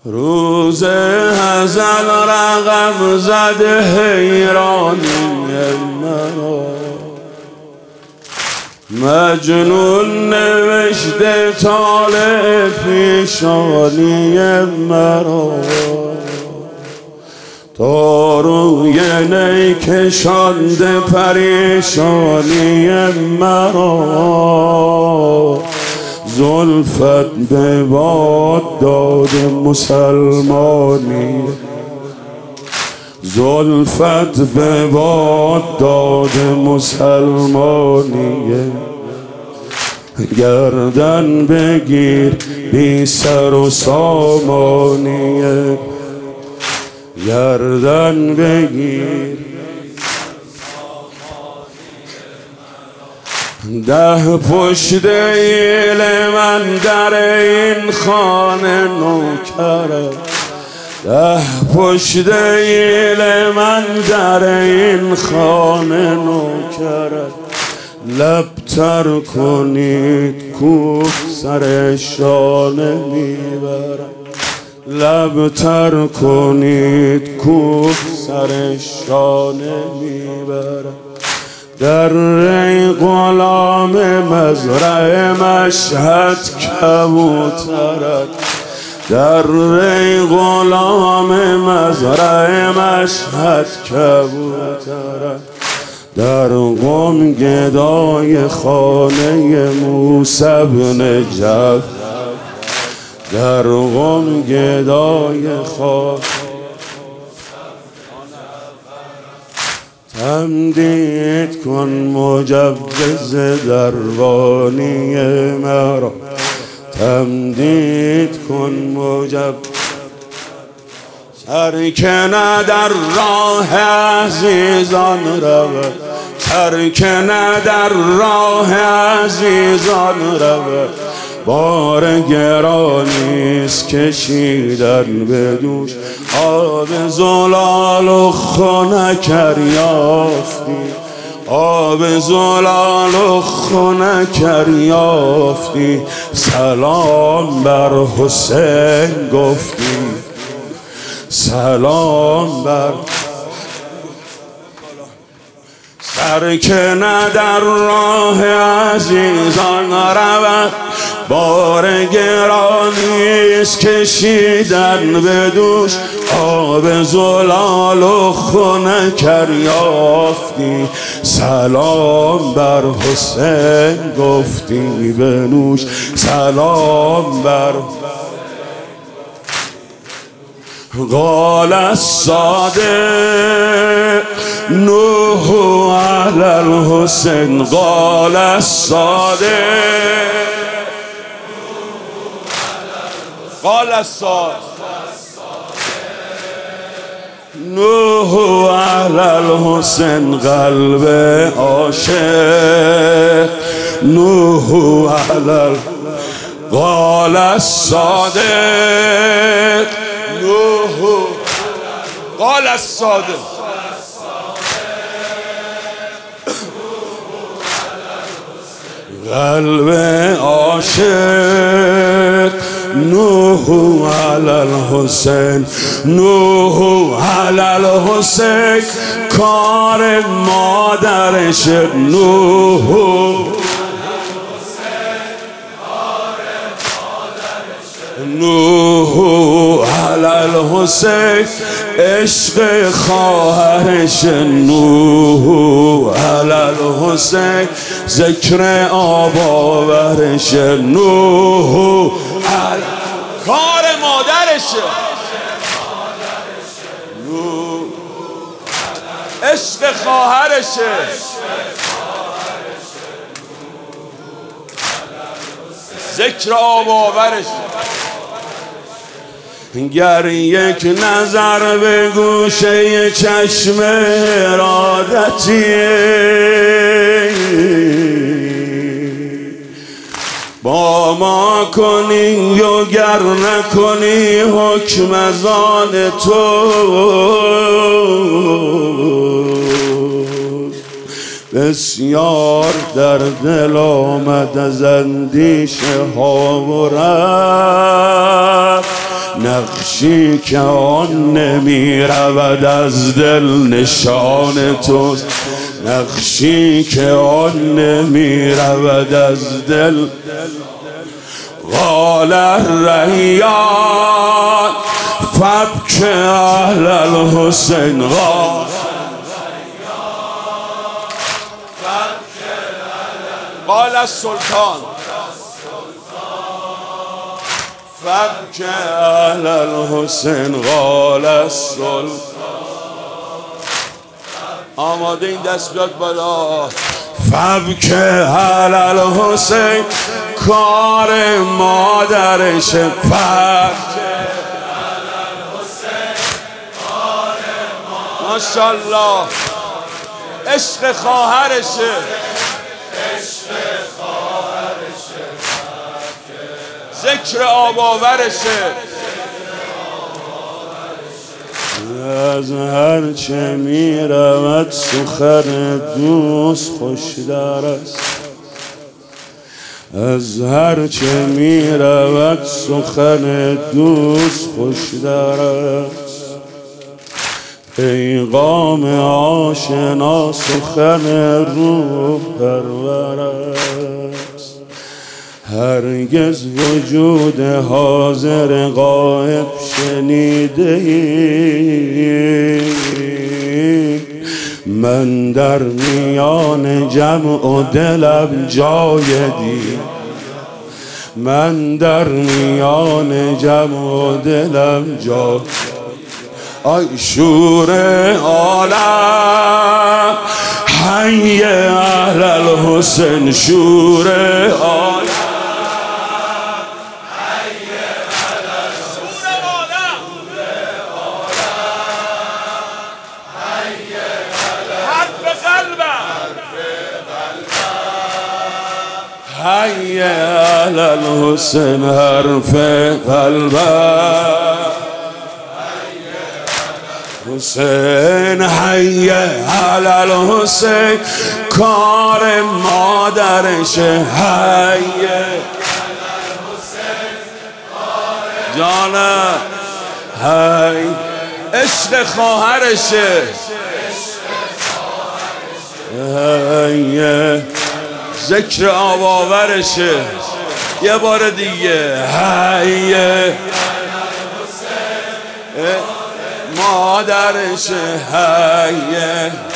روز ازل رقم زده حیرانی مرا، مجنون نوشته طالع پیشانی مرا، تا روی نی کشانده پریشانی مرا، زلفت به باد داد مسلمانی، زلفت به باد داد مسلمانی، گردن بگیر بی سر و سامانی، گردن بگیر. 10 پشت ایل من در این خانه نوکره، 10 پشت ایل من در این خانه نوکره، لب تر کنید کوه سر شانه میبرم، لب تر کنید کوه سر شانه میبرم، در ری غلام مزرع مشهد کبوترک، در ری غلام مزرع مشهد کبوترک، در قم گدای خانه موسی بن جعفر، در قم گدای خانه تمدید کن مجوز دربانی مرا، تمدید کن مجوز سرکنه در راه عزیزان رود، سرکنه در راه عزیزان رود، بار گرانیست کشیدن به دوش، آب زلال و خنکر یافتی، آب زلال و خنکر یافتی، سلام بر حسین گفتی، سلام بر سرکنه در راه عزیزان رود، بار گرانیست کشیدن به دوش، آب زلال و خنکر یافتی، سلام بر حسین گفتی بنوش، سلام بر قال الصادق نوح علی الحسین، قال الصادق، قال الصادق نوح علی الحسین، قلب عاشق نوح علی، قال الصادق نوح، قال الصادق قلب عاشق نوح علی الحسین، نوح علی الحسین، کار مادرش نوح، نوح علی الحسین، عشق خواهرش نوح علی الحسین، ذکر آباورش نوح علی، کار مادرشه نوح، عشق خواهرشه، ذکر آباورشه. گر یک نظر به گوشه چشم ارادتیه، با ما کنی و گر نکنی حکم از آن تو، بسیار در دل آمد از اندیشه ها و رفت، نقشی که آن نمی رود از دل نشان توست، نقشی که آن نمی رود از دل. قال الریان فبک اهل الحسین، قال السلطان فبک اهل الحسین، قال السلطان. آماده این دست بیاد بالا. فبک اهل الحسین، کار مادرشه. فبک ماشاءالله، عشق خواهرشه، ذکر آباورشه. از هرچه می رود سخن دوست خوش‌تر است، از هرچه می رود سخن دوست خوش‌تر است. پیغام آشنا سخن روح پرور است، هرگز وجود حاضر غایب شنیده ای. من در میان جمع و دلم جای دی، من در میان جمع و دلم جای. آی شور عالم حی اهل الحسین، شور عالم حی اهل الحسین، حرف قلبم حسین. حی اهل الحسین، کار مادرشه. حی جانم، حی عشق خواهرشه. حی ذکر آباورشه. یه بار دیگه. حی مادرشه. حی